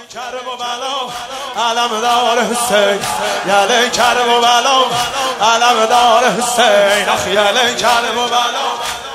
کرب و بلا علمدار حسین، یله کرب و بلا علمدار حسین، آخ یله کرب و بلا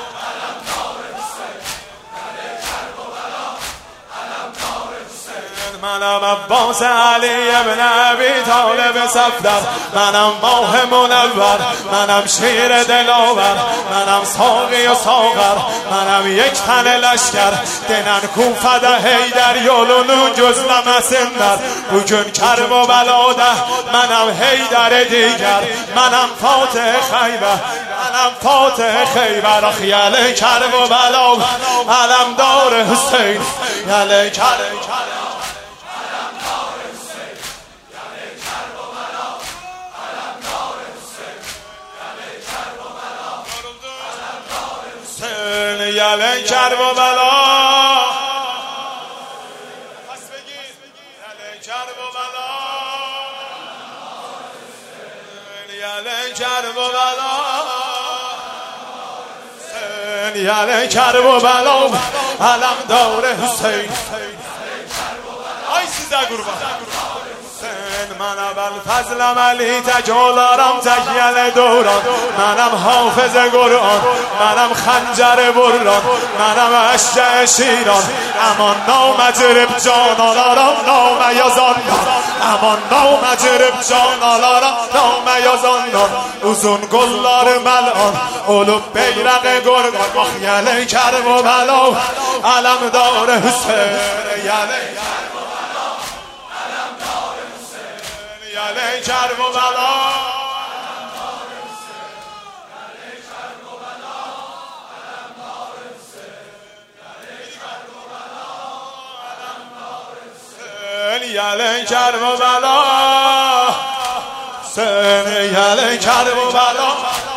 منم عباس علی ابن ابی طالب صفدر، منم ماه منور، منم شیر دلاور، منم ساقی و ساغر، منم یک تن لشکر دنن کوفده هیدر یولونون جز لمسندر بگن کرب و بلاده منم هیدر دیگر، منم فاتح خیبر، منم فاتح خیبر، آخ یله کرب و بلا علمدار حسین، یله کرب یله کرب و بلا پس بگید یله کرب و بلا یله کرب و بلا یله کرب و بلا علمدار حسین، آی سیزه قربان من ابوالفضل علی تجالارم تکیل دوران، منم حافظ قرآن، منم خنجر بران، منم اشجع شیران، امان نام جرب جانالارم نام یزاندان، امان نام جرب جانالارم نام یزاندان، uzun گلار ملعان اولو بیرق گرگان، آخ یله کرب و بلا علمدار حسین، یله یله کرب و بلا یله کرب و بلا یله کرب و بلا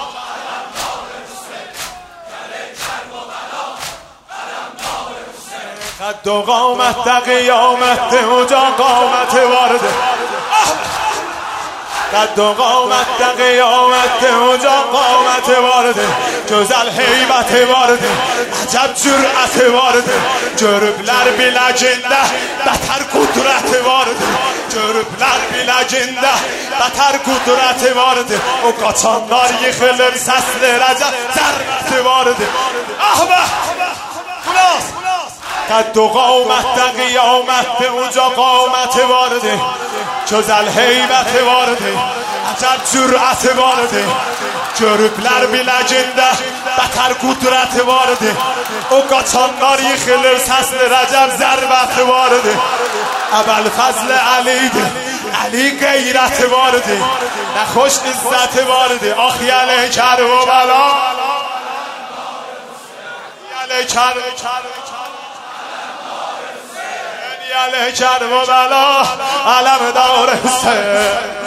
قد و قامت تا قیامت اونجا قامت وارده، قد و قامت تا قیامت اونجا قامت وارده، جزل حیبت وارده، عجب جرأت وارده، جربلر بیلجنده بتر قدرت وارده، جربلر بیلجنده بتر قدرت وارده، او قاچانlar yıkılır sesli rəcəb zərbəti وارده، ahbə خلاص قد و قامت تا قیامت اونجا قامت وارده، جزل حیبت وارده، عجب جرأت وارده، جربler biləcində bətər qudrət vardı، o qaçanlar yıxılır səsli rəcəb zərbəti vardı، əbəlfəzl əlidir, əli qeyrəti vardı, nə xoş izzəti vardı، ax yələ kərb و bəla yələ kərb یله کرب و بلا علمدار حسین.